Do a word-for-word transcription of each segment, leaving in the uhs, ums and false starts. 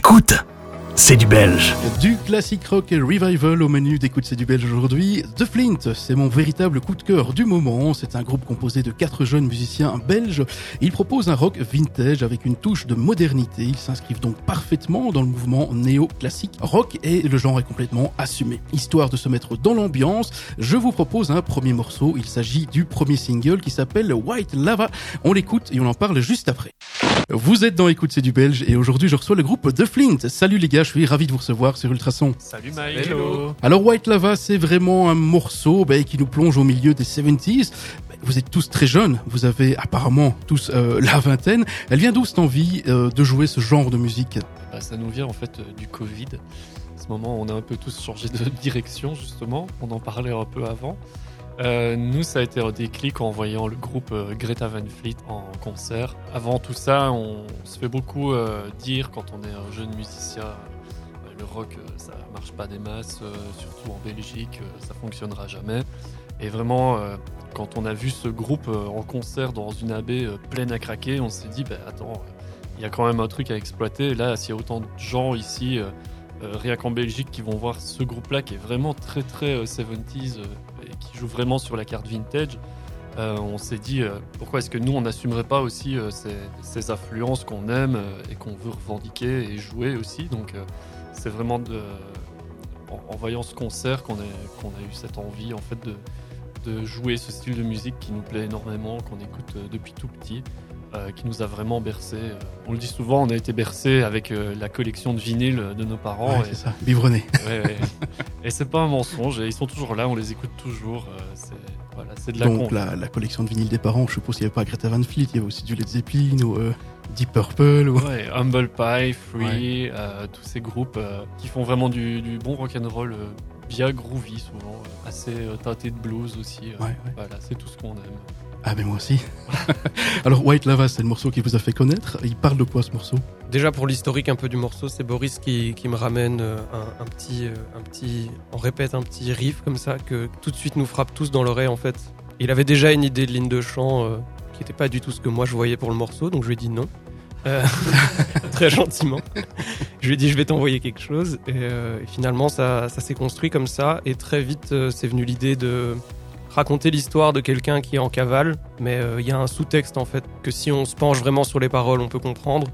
Écoute, c'est du belge. Du classique rock et revival au menu d'Écoute c'est du belge aujourd'hui. The Flint, c'est mon véritable coup de cœur du moment. C'est un groupe composé de quatre jeunes musiciens belges. Ils proposent un rock vintage avec une touche de modernité. Ils s'inscrivent donc parfaitement dans le mouvement néo-classique rock et le genre est complètement assumé. Histoire de se mettre dans l'ambiance, je vous propose un premier morceau. Il s'agit du premier single qui s'appelle White Lava. On l'écoute et on en parle juste après. Vous êtes dans Écoute c'est du belge et aujourd'hui je reçois le groupe The Flint. Salut les gars, je suis ravi de vous recevoir sur Ultrason. Salut Mike. Hello. Alors White Lava, c'est vraiment un morceau bah, qui nous plonge au milieu des soixante-dix. Bah, vous êtes tous très jeunes, vous avez apparemment tous euh, la vingtaine. Elle vient d'où cette envie euh, de jouer ce genre de musique ? Bah, ça nous vient en fait euh, du Covid. À ce moment, on a un peu tous changé de direction justement. On en parlait un peu avant. Euh, nous, ça a été un déclic en voyant le groupe euh, Greta Van Fleet en concert. Avant tout ça, on se fait beaucoup euh, dire quand on est un jeune musicien, euh, le rock, euh, ça marche pas des masses, euh, surtout en Belgique, euh, ça fonctionnera jamais. Et vraiment, euh, quand on a vu ce groupe euh, en concert dans une abbé euh, pleine à craquer, on s'est dit, bah, attends, il euh, y a quand même un truc à exploiter. Et là, s'il y a autant de gens ici, euh, euh, rien qu'en Belgique, qui vont voir ce groupe-là qui est vraiment très très euh, soixante-dix, euh, qui joue vraiment sur la carte vintage, euh, on s'est dit euh, pourquoi est-ce que nous on n'assumerait pas aussi euh, ces, ces influences qu'on aime euh, et qu'on veut revendiquer et jouer aussi. Donc euh, c'est vraiment de, en, en voyant ce concert qu'on, est, qu'on a eu cette envie en fait de, de jouer ce style de musique qui nous plaît énormément, qu'on écoute euh, depuis tout petit, euh, qui nous a vraiment bercé. Euh, on le dit souvent, on a été bercé avec euh, la collection de vinyles de nos parents. Ouais, et, c'est ça, biberonné. Ouais, ouais. Et c'est pas un mensonge, et ils sont toujours là, on les écoute toujours. Euh, c'est, voilà, c'est de la Donc con. la, la collection de vinyles des parents, je suppose qu'il n'y avait pas Greta Van Fleet, il y avait aussi du Led Zeppelin ou euh, Deep Purple. Ou... Ouais, Humble Pie, Free, Ouais. euh, tous ces groupes euh, qui font vraiment du, du bon rock'n'roll, euh, bien groovy souvent, euh, assez euh, teinté de blues aussi. euh, Ouais, ouais. Voilà, c'est tout ce qu'on aime. Ah mais moi aussi. Alors White Lava, c'est le morceau qui vous a fait connaître. Il parle de quoi ce morceau ? Déjà pour l'historique un peu du morceau, c'est Boris qui, qui me ramène euh, un, un petit, euh, un petit, on répète un petit riff comme ça que tout de suite nous frappe tous dans l'oreille en fait. Il avait déjà une idée de ligne de chant euh, qui n'était pas du tout ce que moi je voyais pour le morceau, donc je lui ai dit non, euh, très gentiment. Je lui ai dit je vais t'envoyer quelque chose et, euh, et finalement ça, ça s'est construit comme ça et très vite euh, c'est venu l'idée de raconter l'histoire de quelqu'un qui est en cavale, mais il euh, y a un sous-texte en fait que si on se penche vraiment sur les paroles, on peut comprendre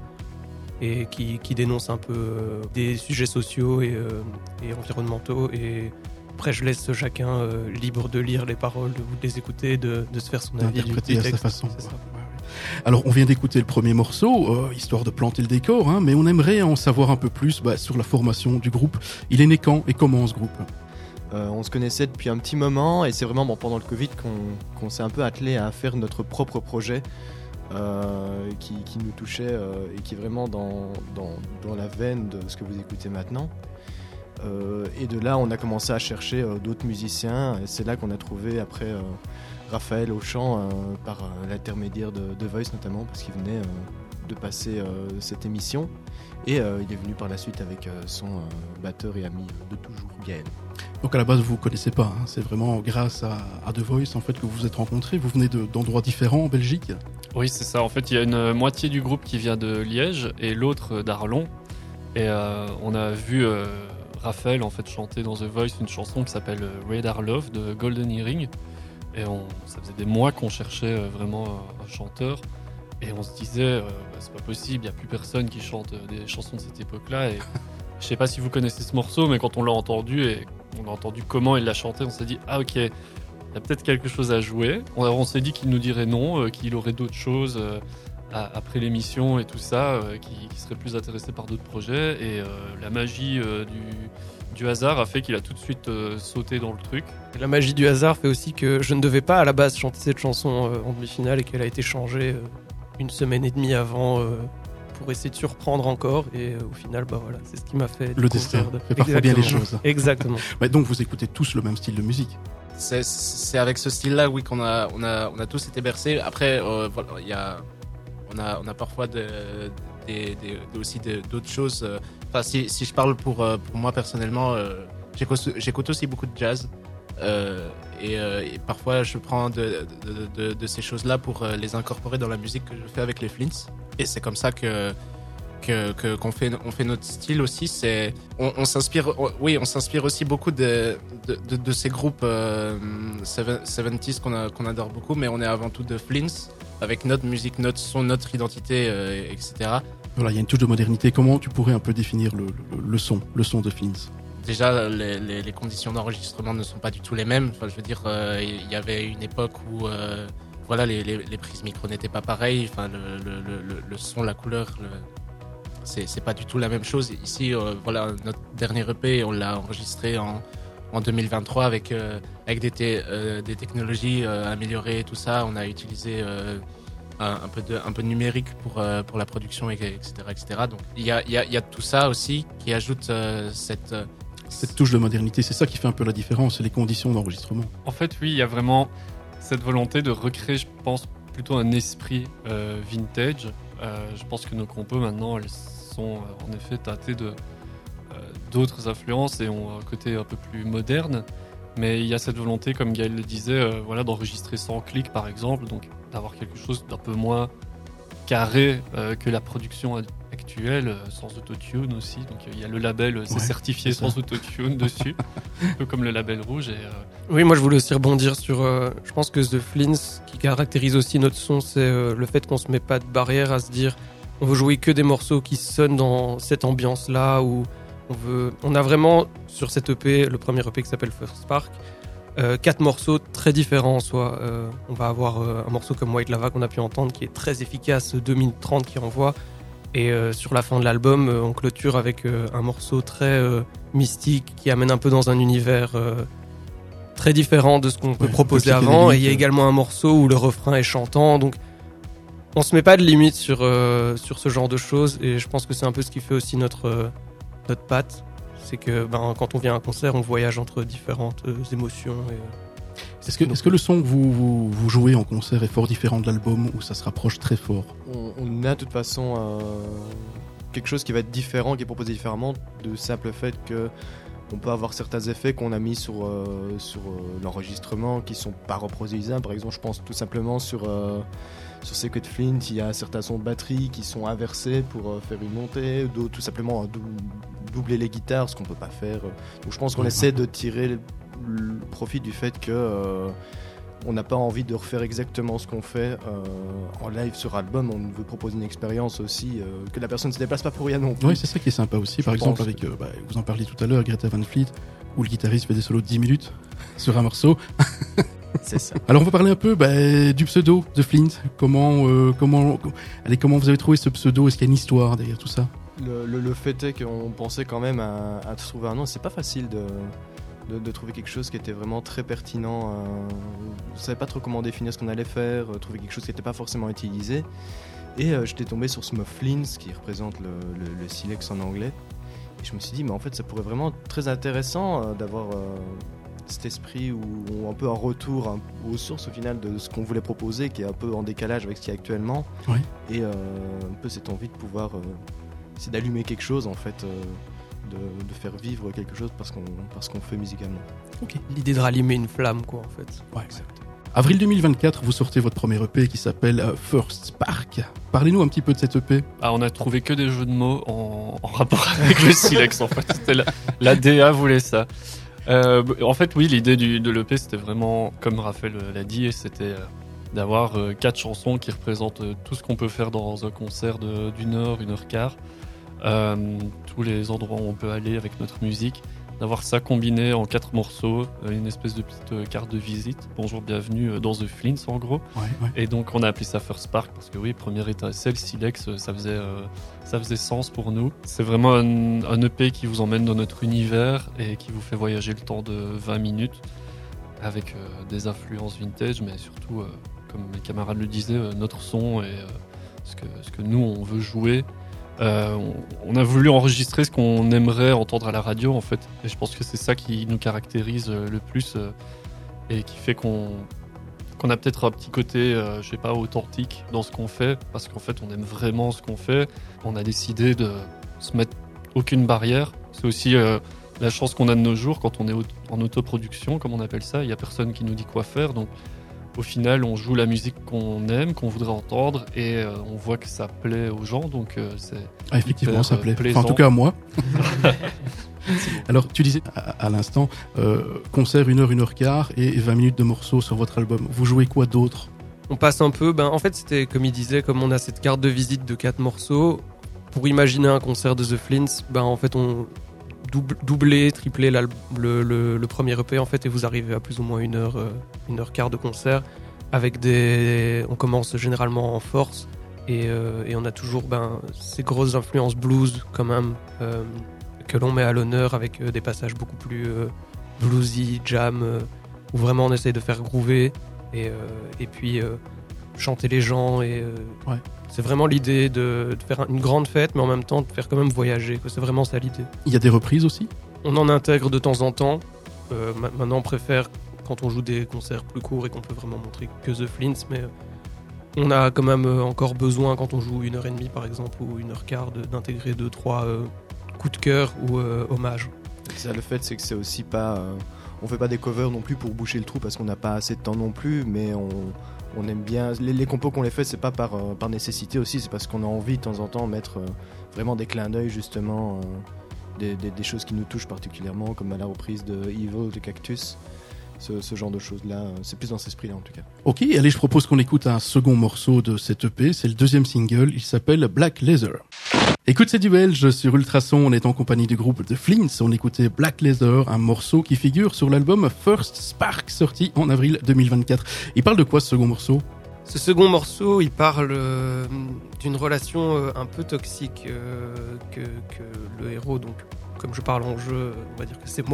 et qui, qui dénonce un peu euh, des sujets sociaux et, euh, et environnementaux. Et après, je laisse chacun euh, libre de lire les paroles, de, de les écouter, de, de se faire son avis du, D'interpréter du à sa texte. façon. C'est ça. Ouais, ouais. Alors on vient d'écouter le premier morceau, euh, histoire de planter le décor, hein, mais on aimerait en savoir un peu plus bah, sur la formation du groupe. Il est né quand et comment ce groupe ? Euh, on se connaissait depuis un petit moment et c'est vraiment bon, pendant le Covid qu'on, qu'on s'est un peu attelé à faire notre propre projet euh, qui, qui nous touchait euh, et qui est vraiment dans, dans, dans la veine de ce que vous écoutez maintenant. Euh, et de là, on a commencé à chercher euh, d'autres musiciens et c'est là qu'on a trouvé après euh, Raphaël au chant euh, par euh, l'intermédiaire de The Voice notamment parce qu'il venait euh, de passer euh, cette émission et euh, il est venu par la suite avec euh, son euh, batteur et ami de toujours, Gaël. Donc à la base vous ne connaissez pas, hein. C'est vraiment grâce à, à The Voice en fait que vous vous êtes rencontrés. Vous venez de, d'endroits différents en Belgique. Oui, c'est ça. En fait, il y a une moitié du groupe qui vient de Liège et l'autre d'Arlon. Et euh, on a vu euh, Raphaël en fait chanter dans The Voice une chanson qui s'appelle Radar Love de Golden Earring. Et on, ça faisait des mois qu'on cherchait euh, vraiment un, un chanteur. Et on se disait, euh, bah, c'est pas possible, il n'y a plus personne qui chante euh, des chansons de cette époque-là. Et je sais pas si vous connaissez ce morceau, mais quand on l'a entendu et on a entendu comment il l'a chanté, on s'est dit, ah ok, il y a peut-être quelque chose à jouer. On, on s'est dit qu'il nous dirait non, euh, qu'il aurait d'autres choses euh, à, après l'émission et tout ça, euh, qui, qui serait plus intéressé par d'autres projets. Et euh, la magie euh, du, du hasard a fait qu'il a tout de suite euh, sauté dans le truc. Et la magie du hasard fait aussi que je ne devais pas à la base chanter cette chanson euh, en demi-finale et qu'elle a été changée euh, une semaine et demie avant euh, pour essayer de surprendre encore. Et euh, au final, bah voilà, c'est ce qui m'a fait Le découvrir destin de- fait parfois bien les Exactement. choses. Exactement. Ouais, donc vous écoutez tous le même style de musique. C'est, c'est avec ce style-là, oui, qu'on a, on a, on a tous été bercés. Après, euh, voilà, il y a, on a, on a parfois de, des, des, des- aussi de- d'autres choses. euh. Enfin, si, si je parle pour, euh, pour moi personnellement, euh, j'écoute, j'écoute aussi beaucoup de jazz. Euh, et, euh, et parfois, je prends de, de, de, de ces choses-là pour euh, les incorporer dans la musique que je fais avec les Flints. Et c'est comme ça que que, que qu'on fait on fait notre style aussi, c'est on, on s'inspire on- oui on s'inspire aussi beaucoup de de, de, de ces groupes euh, soixante-dix qu'on a qu'on adore beaucoup, mais on est avant tout de Flints avec notre musique, notre son, notre identité, euh, et cetera. Voilà, il y a une touche de modernité. Comment tu pourrais un peu définir le, le, le son, le son de Flins? Déjà, les, les, les conditions d'enregistrement ne sont pas du tout les mêmes. Enfin, je veux dire, euh, il y avait une époque où euh, voilà, les, les, les prises micro n'étaient pas pareilles. Enfin, le, le, le, le son, la couleur, le... c'est, c'est pas du tout la même chose. Ici, euh, voilà, notre dernier E P, on l'a enregistré en, en deux mille vingt-trois avec, euh, avec des, té- euh, des technologies euh, améliorées et tout ça. On a utilisé euh, un, un, peu de, un peu de numérique pour, euh, pour la production, et cetera, et cetera. Donc, il y a, il y, a, il y a tout ça aussi qui ajoute euh, cette... Cette touche de modernité, c'est ça qui fait un peu la différence, c'est les conditions d'enregistrement. En fait, oui, il y a vraiment cette volonté de recréer, je pense, plutôt un esprit euh, vintage. Euh, je pense que nos compos, maintenant, elles sont euh, en effet teintées de, euh, d'autres influences et ont un côté un peu plus moderne. Mais il y a cette volonté, comme Gaël le disait, euh, voilà, d'enregistrer sans clic, par exemple, donc d'avoir quelque chose d'un peu moins carré euh, que la production actuelle, euh, sans autotune aussi. Donc il euh, y a le label, euh, c'est Ouais, certifié c'est ça. sans autotune dessus, un peu comme le label rouge. Et, euh, Oui, moi je voulais aussi rebondir sur. euh, je pense que The Flints, qui caractérise aussi notre son, c'est euh, le fait qu'on se met pas de barrière à se dire on veut jouer que des morceaux qui sonnent dans cette ambiance-là. Ou on veut. On a vraiment sur cet E P, le premier E P qui s'appelle First Spark, euh, quatre morceaux très différents en soi. Euh, on va avoir euh, un morceau comme White Lava qu'on a pu entendre qui est très efficace, deux minutes trente qui envoie. Et euh, sur la fin de l'album, euh, on clôture avec euh, un morceau très euh, mystique qui amène un peu dans un univers euh, très différent de ce qu'on peut Ouais, proposer un peu avant. Et il y a psychédélique. également un morceau où le refrain est chantant. Donc on se met pas de limite sur, euh, sur ce genre de choses. Et je pense que c'est un peu ce qui fait aussi notre, euh, notre patte. C'est que ben, quand on vient à un concert, on voyage entre différentes euh, émotions. Et, euh, Est-ce que, est-ce que le son que vous, vous, vous jouez en concert est fort différent de l'album ou ça se rapproche très fort? On, on a de toute façon euh, quelque chose qui va être différent, qui est proposé différemment, de simple fait que on peut avoir certains effets qu'on a mis sur, euh, sur euh, l'enregistrement qui sont pas reproduisables. Par exemple, je pense tout simplement sur, euh, sur Secret Flint, il y a certains sons de batterie qui sont inversés pour euh, faire une montée, d'autres tout simplement euh, dou- doubler les guitares, ce qu'on peut pas faire. Donc je pense qu'on Ouais, essaie de tirer le, le profit du fait que euh, on n'a pas envie de refaire exactement ce qu'on fait euh, en live sur album. On veut proposer une expérience aussi, euh, que la personne ne se déplace pas pour rien non plus. Oui, c'est ça qui est sympa aussi. Par Je exemple, pense avec, euh, bah, vous en parliez tout à l'heure, Greta Van Fleet, où le guitariste fait des solos de dix minutes sur un morceau. C'est ça. Alors on va parler un peu bah, du pseudo de Flint. Comment, euh, comment, allez, comment vous avez trouvé ce pseudo? Est-ce qu'il y a une histoire derrière tout ça? Le, le- le fait est qu'on pensait quand même à, à trouver un nom. C'est pas facile de, de, de trouver quelque chose qui était vraiment très pertinent. euh, on savait pas trop comment définir ce qu'on allait faire, euh, trouver quelque chose qui n'était pas forcément utilisé. Et euh, j'étais tombé sur ce mot Flins qui représente le, le, le silex en anglais. Et je me suis dit, mais en fait, ça pourrait vraiment être très intéressant euh, d'avoir euh, cet esprit où on un peu un retour un- aux sources au final de ce qu'on voulait proposer, qui est un peu en décalage avec ce qu'il y a actuellement. Ouais. Et euh, un peu cette envie de pouvoir euh, essayer d'allumer quelque chose en fait, euh, de, de faire vivre quelque chose parce qu'on, parce qu'on fait musicalement. L'idée de rallumer une flamme, quoi, en fait. Ouais, exact. Avril deux mille vingt-quatre, vous sortez votre premier E P qui s'appelle euh, First Spark. Parlez-nous un petit peu de cet E P. ah, on a trouvé que des jeux de mots en, en rapport avec le silex, en fait. C'était la, la D A voulait ça. Euh, en fait, oui, l'idée du, de l'E P, c'était vraiment, comme Raphaël l'a dit, c'était euh, d'avoir euh, quatre chansons qui représentent euh, tout ce qu'on peut faire dans un concert de- d'une heure, une heure quart. Euh, tous les endroits où on peut aller avec notre musique. D'avoir ça combiné en quatre morceaux, euh, une espèce de petite euh, carte de visite. Bonjour, bienvenue euh, dans The Flints, en gros. Ouais, ouais. Et donc on a appelé ça First Spark parce que oui, première étincelle, Silex, euh, ça faisait, euh, ça faisait sens pour nous. C'est vraiment un, un E P qui vous emmène dans notre univers et qui vous fait voyager le temps de vingt minutes avec euh, des influences vintage, mais surtout, euh, comme mes camarades le disaient, euh, notre son et euh, ce, que, ce que nous on veut jouer. Euh, on, on a voulu enregistrer ce qu'on aimerait entendre à la radio en fait, et je pense que c'est ça qui nous caractérise euh, le plus euh, et qui fait qu'on qu'on a peut-être un petit côté, euh, je sais pas, authentique dans ce qu'on fait, parce qu'en fait, on aime vraiment ce qu'on fait. On a décidé de se mettre aucune barrière. C'est aussi euh, la chance qu'on a de nos jours quand on est au- en autoproduction, comme on appelle ça. Il y a personne qui nous dit quoi faire, donc au final, on joue la musique qu'on aime, qu'on voudrait entendre, et euh, on voit que ça plaît aux gens, donc euh, c'est Ah, effectivement, hyper, ça euh, plaît. Enfin, plaisant. en tout cas, à moi. Alors, tu disais à, à l'instant, euh, concert une heure, une heure quart et vingt minutes de morceaux sur votre album. Vous jouez quoi d'autre? On passe un peu, ben, en fait c'était comme il disait, comme on a cette carte de visite de quatre morceaux, pour imaginer un concert de The Flints, ben, en fait on double, doublait, triplait l'al- le, le, le premier E P en fait, et vous arrivez à plus ou moins une heure, euh, une heure quart de concert, avec des... on commence généralement en force, et, euh, et on a toujours ben, ces grosses influences blues quand même, euh, que l'on met à l'honneur avec euh, des passages beaucoup plus euh, bluesy, jam, euh, où vraiment on essaye de faire groover, et, euh, et puis euh, chanter les gens, et euh, Ouais. c'est vraiment l'idée de, de faire une grande fête, mais en même temps de faire quand même voyager, quoi. C'est vraiment ça l'idée. Il y a des reprises aussi? On en intègre de temps en temps. Euh, ma- maintenant, on préfère quand on joue des concerts plus courts et qu'on peut vraiment montrer que The Flints, mais on a quand même euh, encore besoin, quand on joue une heure et demie par exemple, ou une heure quart, de- d'intégrer deux, trois euh, coups de cœur ou euh, hommages. Ça, le fait, c'est que c'est aussi pas. euh, on fait pas des covers non plus pour boucher le trou parce qu'on n'a pas assez de temps non plus, mais on, on aime bien. Les, les compos qu'on les fait, c'est pas par, euh, par nécessité aussi, c'est parce qu'on a envie de temps en temps mettre euh, vraiment des clins d'œil, justement, euh, des, des, des choses qui nous touchent particulièrement, comme à la reprise de Evil de Cactus. Ce, ce genre de choses-là, euh, c'est plus dans cet esprit-là en tout cas. Ok, allez, je propose qu'on écoute un second morceau de cette E P. C'est le deuxième single, il s'appelle Black Leather. Écoute, c'est du belge sur Ultrason, on est en compagnie du groupe The Flints. On écoutait Black Leather, un morceau qui figure sur l'album First Spark, sorti en avril deux mille vingt-quatre. Il parle de quoi ce second morceau? Ce second morceau, il parle euh, d'une relation euh, un peu toxique euh, que, que le héros, donc comme je parle en jeu, on va dire que c'est moi.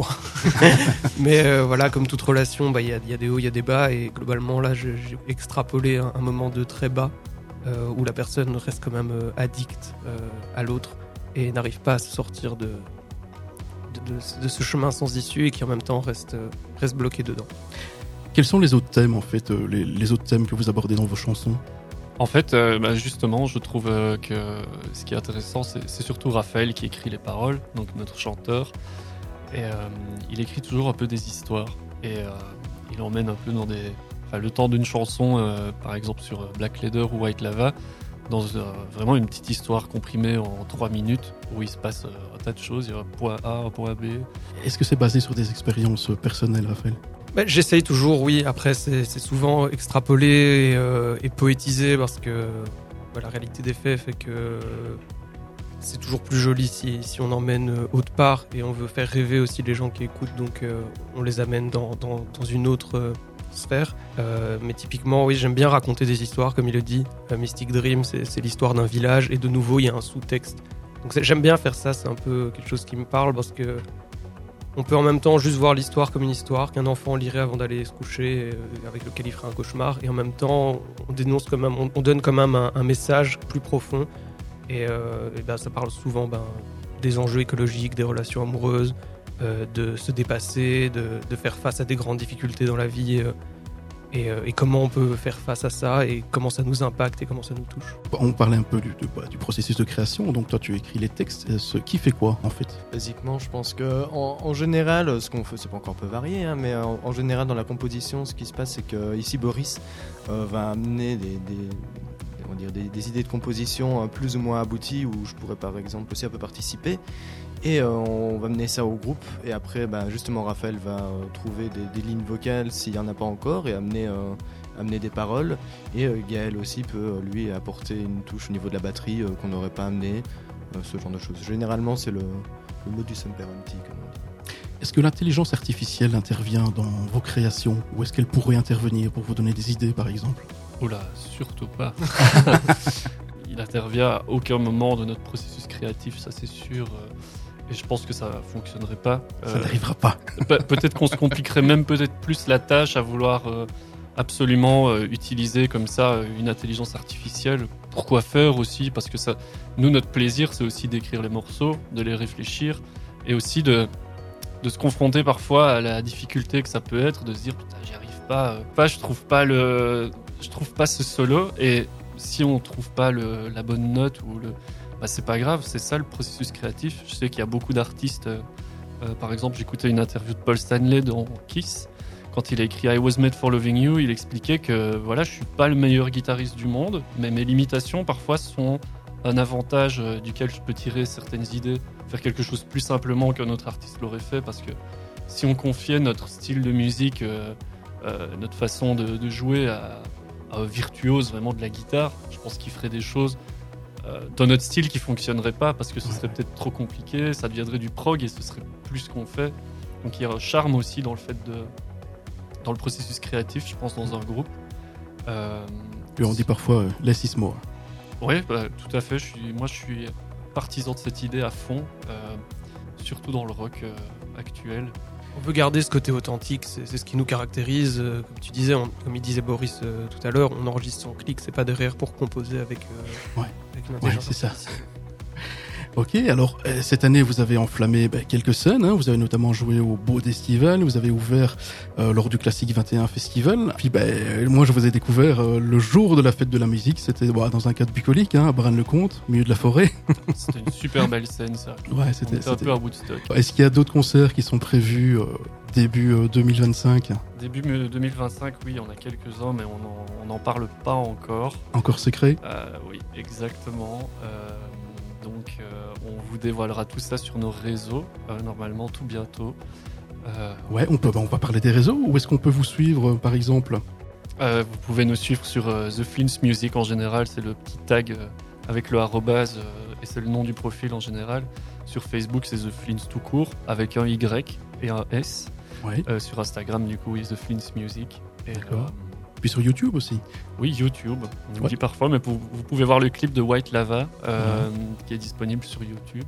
Mais euh, voilà, comme toute relation, bah, il y, a, il y a des hauts, il y a des bas, et globalement là, je- j'ai extrapolé un, un moment de très bas euh, où la personne reste quand même euh, addicte euh, à l'autre et n'arrive pas à se sortir de, de, de- de ce chemin sans issue, et qui en même temps reste, euh, reste bloqué dedans. Quels sont les autres thèmes, en fait, euh, les, les autres thèmes que vous abordez dans vos chansons? En fait, euh, bah, justement, je trouve euh, que ce qui est intéressant, c'est c'est surtout Raphaël qui écrit les paroles, donc notre chanteur. Et euh, il écrit toujours un peu des histoires. Et euh, il emmène un peu dans des... Enfin, le temps d'une chanson, euh, par exemple sur euh, Black Leather ou White Lava, dans euh, vraiment une petite histoire comprimée en trois minutes, où il se passe euh, un tas de choses. Il y a un point A, un point B. Est-ce que c'est basé sur des expériences euh, personnelles, Raphaël? Bah, j'essaye toujours, oui. Après, c'est c'est souvent extrapolé et, euh, et poétisé, parce que bah, la réalité des faits fait que euh, c'est toujours plus joli si, si on emmène euh, autre part, et on veut faire rêver aussi les gens qui écoutent, donc euh, on les amène dans, dans, dans une autre euh, sphère. Euh, mais typiquement, oui, j'aime bien raconter des histoires, comme il le dit. Euh, Mystic Dream, c'est c'est l'histoire d'un village, et de nouveau, il y a un sous-texte. Donc c'est- j'aime bien faire ça, c'est un peu quelque chose qui me parle, parce que on peut en même temps juste voir l'histoire comme une histoire qu'un enfant lirait avant d'aller se coucher, euh, avec lequel il ferait un cauchemar, et en même temps on dénonce quand même, on, on donne quand même un, un message plus profond, et, euh, et ben, ça parle souvent ben, des enjeux écologiques, des relations amoureuses, euh, de se dépasser, de, de faire face à des grandes difficultés dans la vie, euh, et, euh, et comment on peut faire face à ça, et comment ça nous impacte et comment ça nous touche. On parlait un peu du, de- bah, du processus de création, donc toi tu écris les textes. Euh, Ce qui fait quoi, en fait? Basiquement, je pense que en, en général, ce qu'on fait, c'est pas encore peu varié, hein, mais en, en général dans la composition, ce qui se passe, c'est que ici Boris euh, va amener des, des, on va dire des, des idées de composition euh, plus ou moins abouties, où je pourrais par exemple aussi un peu participer. Et euh, on va mener ça au groupe, et après bah, justement Raphaël va euh, trouver des, des lignes vocales s'il n'y en a pas encore, et amener, euh, amener des paroles, et euh, Gaël aussi peut euh, lui apporter une touche au niveau de la batterie euh, qu'on n'aurait pas amené, euh, ce genre de choses. Généralement c'est le, le modus operandi comme on dit. Est-ce que l'intelligence artificielle intervient dans vos créations, ou est-ce qu'elle pourrait intervenir pour vous donner des idées, par exemple? Oula, surtout pas. Il intervient à aucun moment de notre processus créatif, ça c'est sûr. euh, Et je pense que ça fonctionnerait pas. Ça Euh, n'arrivera pas. Pe- peut-être qu'on se compliquerait même peut-être plus la tâche à vouloir euh, absolument euh, utiliser comme ça euh, une intelligence artificielle. Pourquoi faire aussi? Parce que ça, nous, notre plaisir, c'est aussi d'écrire les morceaux, de les réfléchir, et aussi de, de se confronter parfois à la difficulté que ça peut être, de se dire putain, j'y arrive pas, euh, pas, je trouve pas le, je trouve pas ce solo, et si on trouve pas le, la bonne note ou le, bah, c'est pas grave, c'est ça le processus créatif. Je sais qu'il y a beaucoup d'artistes. Euh, euh, par exemple, j'écoutais une interview de Paul Stanley dans Kiss, quand il a écrit I Was Made for Loving You, il expliquait que voilà, je suis pas le meilleur guitariste du monde, mais mes limitations parfois sont un avantage euh, duquel je peux tirer certaines idées, faire quelque chose plus simplement qu'un autre artiste l'aurait fait, parce que si on confiait notre style de musique, euh, euh, notre façon de, de jouer à, à un virtuose vraiment de la guitare, je pense qu'il ferait des choses euh, dans notre style qui fonctionneraient pas, parce que ce serait peut-être trop compliqué, ça deviendrait du prog et ce serait plus ce qu'on fait. Donc il y a un charme aussi dans le fait de, dans le processus créatif, je pense, dans un groupe. Euh, Et on dit parfois euh, less is more. Oui, bah, tout à fait. Je suis, moi, je suis partisan de cette idée à fond, euh, surtout dans le rock euh, actuel. On veut garder ce côté authentique, c'est, c'est ce qui nous caractérise. Euh, comme tu disais, on- comme il disait Boris euh, tout à l'heure, on enregistre son clic, c'est pas derrière pour composer avec, euh, Ouais. avec une intelligence Ouais, c'est ça. artificielle. Ok, alors euh, cette année vous avez enflammé bah, quelques scènes, hein. Vous avez notamment joué au Beau Festival, vous avez ouvert euh, lors du Classique vingt et un Festival. Puis bah, euh, moi je vous ai découvert euh, le jour de la fête de la musique, c'était bah, dans un cadre bucolique, hein, à Braine-le-Comte, au milieu de la forêt. C'était une super belle scène, ça. Ouais, On c'était. était un c'était- peu à Woodstock. Est-ce qu'il y a d'autres concerts qui sont prévus euh, début euh, deux mille vingt-cinq? Début deux mille vingt-cinq, oui, il y en a quelques-uns, mais on n'en parle pas encore. Encore secret? Euh, oui, exactement. Euh, donc, euh, on vous dévoilera tout ça sur nos réseaux, euh, normalement tout bientôt. Euh, Ouais, on peut. Bah, on va parler des réseaux. Où est-ce qu'on peut vous suivre, euh, par exemple? euh, vous pouvez nous suivre sur euh, The Flints Music en général, c'est le petit tag euh, avec le arrobase euh, et c'est le nom du profil en général. Sur Facebook, c'est The Flints tout court avec un Y et un S. Ouais. Euh, sur Instagram, du coup, oui, The Flints Music. Et, D'accord. euh, Puis sur YouTube aussi. oui, YouTube, on Ouais. le dit parfois, mais vous, vous pouvez voir le clip de White Lava euh, qui est disponible sur YouTube.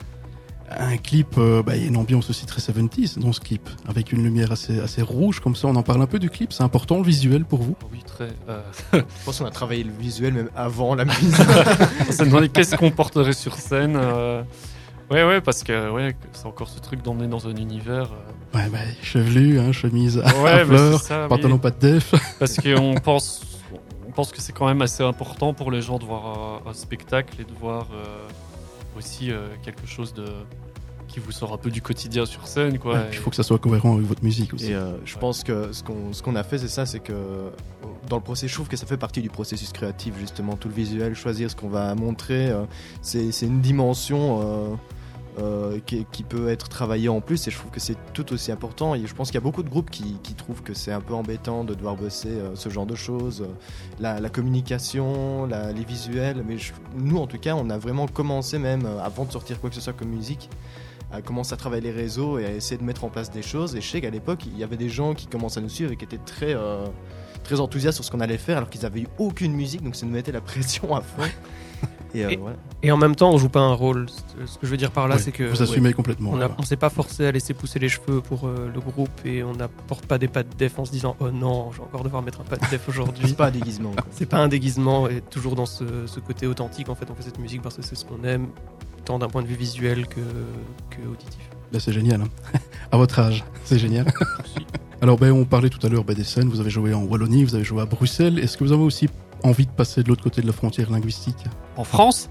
Un clip, euh, bah, il y a une ambiance aussi très soixante-dix dans ce clip, avec une lumière assez, assez rouge comme ça. On en parle un peu du clip. C'est important le visuel pour vous? Ah oui, très. euh, Je pense qu'on a travaillé le visuel même avant la mise. on s'est demandé qu'est-ce qu'on porterait sur scène. euh, Ouais, ouais, parce que ouais, c'est encore ce truc d'emmener dans un univers. euh, Ouais, bah, chevelu, hein, chemise à, Ouais, à mais fleurs, c'est ça, oui. pantalon pas de def. Parce qu'on pense, on pense que c'est quand même assez important pour les gens de voir un, un spectacle et de voir euh, aussi euh, quelque chose de qui vous sort un peu du quotidien sur scène, quoi. Ouais, puis il faut que ça soit cohérent avec votre musique aussi. Et euh, je Ouais. pense que ce qu'on ce qu'on a fait, c'est ça, c'est que euh, dans le processus, je trouve que ça fait partie du processus créatif, justement, tout le visuel, choisir ce qu'on va montrer, euh, c'est c'est une dimension euh, euh, qui, qui peut être travaillée en plus, et je trouve que c'est tout aussi important. Et je pense qu'il y a beaucoup de groupes qui, qui trouvent que c'est un peu embêtant de devoir bosser euh, ce genre de choses, euh, la, la communication, la- les visuels. Mais je- nous, en tout cas, on a vraiment commencé même euh, avant de sortir quoi que ce soit comme musique, à commencer à travailler les réseaux et à essayer de mettre en place des choses. Et je sais qu'à l'époque, il y avait des gens qui commençaient à nous suivre et qui étaient très, euh, très enthousiastes sur ce qu'on allait faire, alors qu'ils avaient eu aucune musique, donc ça nous mettait la pression à fond. Et, euh, Et- voilà. Et en même temps, on joue pas un rôle. Ce que je veux dire par là, Ouais, c'est que vous assumez complètement. on voilà. ne s'est pas forcé à laisser pousser les cheveux pour euh, le groupe et on n'apporte pas des pas de def en se disant oh non, je vais encore devoir mettre un pas de def aujourd'hui. C'est pas un déguisement. quoi. C'est pas un déguisement et toujours dans ce, ce côté authentique. En fait, on fait cette musique parce que c'est ce qu'on aime, tant d'un point de vue visuel que, que auditif. Là, c'est génial. Hein. À votre âge, c'est génial. Alors, ben, on parlait tout à l'heure ben, des scènes. Vous avez joué en Wallonie, vous avez joué à Bruxelles. Est-ce que vous avez aussi envie de passer de l'autre côté de la frontière linguistique? En France?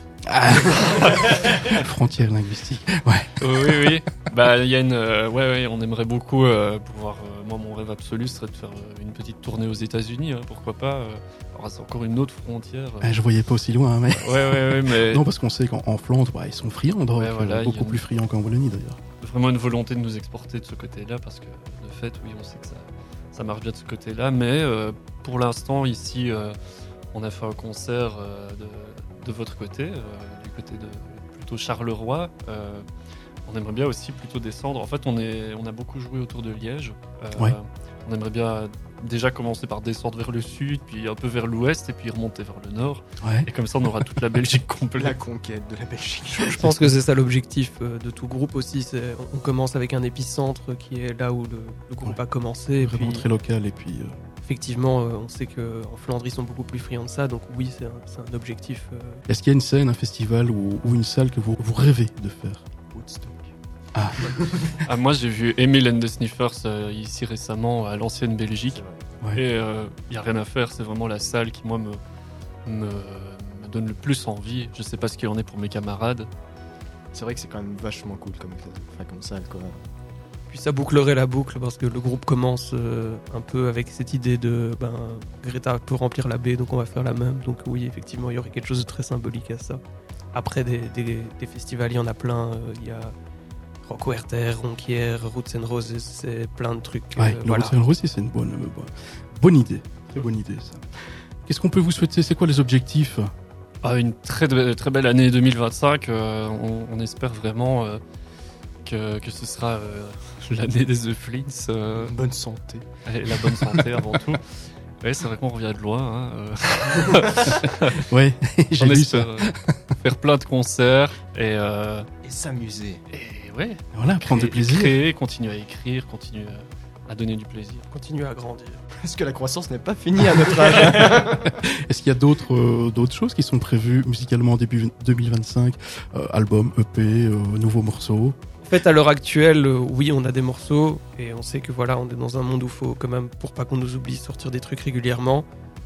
Frontière linguistique. Ouais. Oui, oui. Bah, il y a une. euh, ouais, ouais, on aimerait beaucoup euh, pouvoir. euh, moi, mon rêve absolu serait de faire euh, une petite tournée aux États-Unis. hein, pourquoi pas euh. Alors, c'est encore une autre frontière. euh. Ouais, je voyais pas aussi loin, hein, mais. Ouais, ouais, ouais, mais Non, parce qu'on sait qu'en en Flandre, bah, ils sont friands de rock, Ouais, voilà, euh, il y beaucoup a une- plus friands qu'en Wallonie d'ailleurs. vraiment une volonté de nous exporter de ce côté-là parce que de fait, oui, on sait que ça, ça marche bien de ce côté-là. Mais euh, pour l'instant, ici, euh, on a fait un concert euh, de, de votre côté, euh, du côté de plutôt Charleroi. Euh, on aimerait bien aussi plutôt descendre. En fait, on, est, on a beaucoup joué autour de Liège. Euh, Ouais. On aimerait bien déjà commencer par descendre vers le sud, puis un peu vers l'ouest, et puis remonter vers le nord. Ouais. Et comme ça, on aura toute la Belgique La complète. conquête de la Belgique. Je pense que c'est ça l'objectif euh, de tout groupe aussi. c'est- On commence avec un épicentre qui est là où le, le groupe Ouais. a commencé. Et Vraiment puis, très local et puis. euh, effectivement, euh, on sait qu'en Flandre, ils sont beaucoup plus friands de ça. Donc oui, c'est un, c'est un objectif. euh, Est-ce qu'il y a une scène, un festival ou, ou une salle que vous, vous rêvez de faire? Woodstock. Ah, Ah, moi, j'ai vu Emil and the Sniffers euh, ici récemment à l'ancienne Belgique. C'est vrai. ouais. Et il n'y a rien à faire, c'est vraiment la salle qui, moi, me, me, me donne le plus envie. Je sais pas ce qu'il en est pour mes camarades. C'est vrai que c'est quand même vachement cool comme, enfin, comme salle, quoi. Puis ça bouclerait la boucle parce que le groupe commence euh, un peu avec cette idée de ben, Greta peut remplir la baie, donc on va faire la même. Donc oui, effectivement, il y aurait quelque chose de très symbolique à ça. Après, des, des, des festivals, il y en a plein. Euh, il y a Rock Werther, Ronquière, Roots and Roses, c'est plein de trucs. Ouais, euh, le voilà. Roots and Roses, c'est une bonne, euh, bonne, bonne idée. Très bonne idée, ça. Qu'est-ce qu'on peut vous souhaiter? C'est quoi les objectifs? Ah, une très, très belle année deux mille vingt-cinq. Euh, on, on espère vraiment euh, que, que ce sera euh, l'année des The Flints. Euh, Bonne santé. et la bonne santé avant tout. Ouais, c'est vrai qu'on revient de loin. Hein, euh. Ouais, j'ai on lu espère ça. euh, faire plein de concerts et, euh, Et s'amuser. et ouais, Voilà, prendre du créer- plaisir. créer, continuer à écrire, continuer à, à donner du plaisir. Continuer à grandir. Parce que la croissance n'est pas finie à notre âge. Est-ce qu'il y a d'autres euh, d'autres choses qui sont prévues musicalement en début deux mille vingt-cinq? euh, Album, E P, euh, nouveaux morceaux? En fait, à l'heure actuelle, euh, oui, on a des morceaux et on sait que voilà, on est dans un monde où il faut quand même, pour pas qu'on nous oublie, sortir des trucs régulièrement.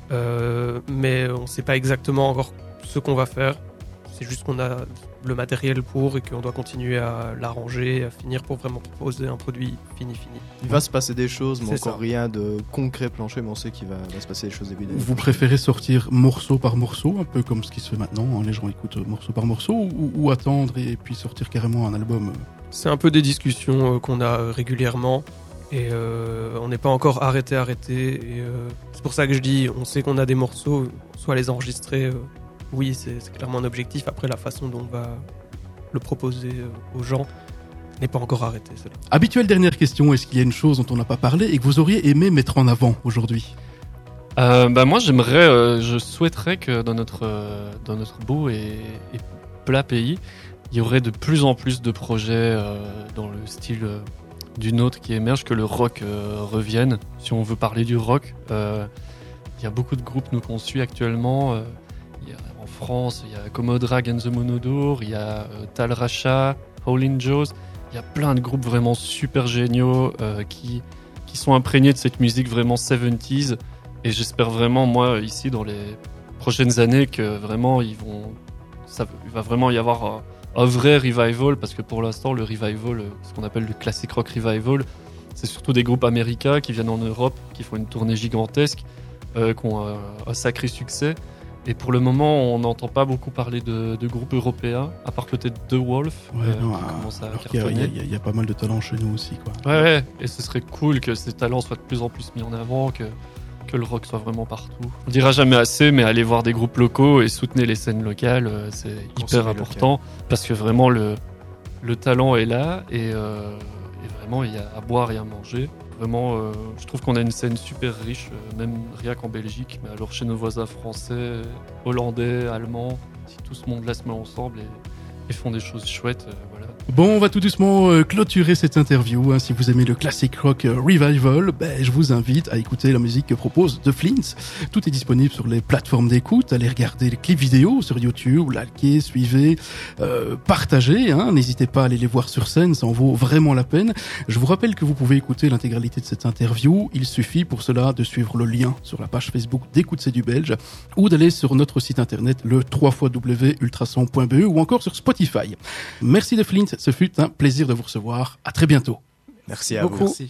Euh, mais on sait pas exactement encore ce qu'on va faire. C'est juste qu'on a le matériel pour et qu'on doit continuer à l'arranger, à finir pour vraiment proposer un produit fini, fini. Il va se passer des choses, mais C'est encore ça. rien de concret planché, mais on sait qu'il va, va se passer des choses évidentes. Vous préférez sortir morceau par morceau, un peu comme ce qui se fait maintenant, hein, les gens écoutent euh, morceau par morceau, ou, ou attendre et puis sortir carrément un album euh C'est un peu des discussions euh, qu'on a euh, régulièrement et euh, on n'est pas encore arrêté, arrêté. Et, euh, c'est pour ça que je dis, on sait qu'on a des morceaux, soit les enregistrer, euh, oui, c'est, c'est clairement un objectif. Après, la façon dont on va le proposer euh, aux gens n'est pas encore arrêtée. Celle-là. Habituelle dernière question, est-ce qu'il y a une chose dont on n'a pas parlé et que vous auriez aimé mettre en avant aujourd'hui? Euh, bah moi j'aimerais, euh, je souhaiterais que dans notre euh, dans notre beau et, et plat pays, il y aurait de plus en plus de projets euh, dans le style euh, du nôtre qui émerge, que le rock euh, revienne. Si on veut parler du rock, euh, il y a beaucoup de groupes nous qu'on suit actuellement. Euh, il y a, en France, il y a Commodore and the Monodour, il y a euh, Tal Racha, Howlin' Joes. Il y a plein de groupes vraiment super géniaux euh, qui qui sont imprégnés de cette musique vraiment soixante-dix. Et j'espère vraiment, moi, ici, dans les prochaines années, que vraiment, ils vont, ça, il va vraiment y avoir un, un vrai revival, parce que pour l'instant, le revival, ce qu'on appelle le classic rock revival, c'est surtout des groupes américains qui viennent en Europe, qui font une tournée gigantesque, euh, qui ont un, un sacré succès. Et pour le moment, on n'entend pas beaucoup parler de, de groupes européens, à part peut-être The Wolf, Ouais, euh, non, qui ah, commence à alors qu'il y a, il y, cartonner. a, il y a pas mal de talents chez nous aussi, quoi. Ouais, ouais, et ce serait cool que ces talents soient de plus en plus mis en avant, que, que le rock soit vraiment partout. On dira jamais assez, mais allez voir des groupes locaux et soutenez les scènes locales, euh, c'est hyper Consommer important, parce que vraiment le, le talent est là, et, euh, et vraiment il y a à boire et à manger. Vraiment, euh, je trouve qu'on a une scène super riche, euh, même rien qu'en Belgique, mais alors chez nos voisins français, hollandais, allemands, si tout ce monde-là se met ensemble et, et font des choses chouettes, euh, voilà. Bon, on va tout doucement euh, clôturer cette interview. Hein. Si vous aimez le classic rock euh, revival, ben, je vous invite à écouter la musique que propose The Flints. Tout est disponible sur les plateformes d'écoute. Allez regarder les clips vidéo sur YouTube, likez, suivez, euh, partagez. Hein. N'hésitez pas à aller les voir sur scène, ça en vaut vraiment la peine. Je vous rappelle que vous pouvez écouter l'intégralité de cette interview. Il suffit pour cela de suivre le lien sur la page Facebook d'Écoute c'est du Belge ou d'aller sur notre site internet le w w w point ultrason point b e ou encore sur Spotify. Merci The Flints. Ce fut un plaisir de vous recevoir. À très bientôt. Merci à Beaucoup. vous. Merci.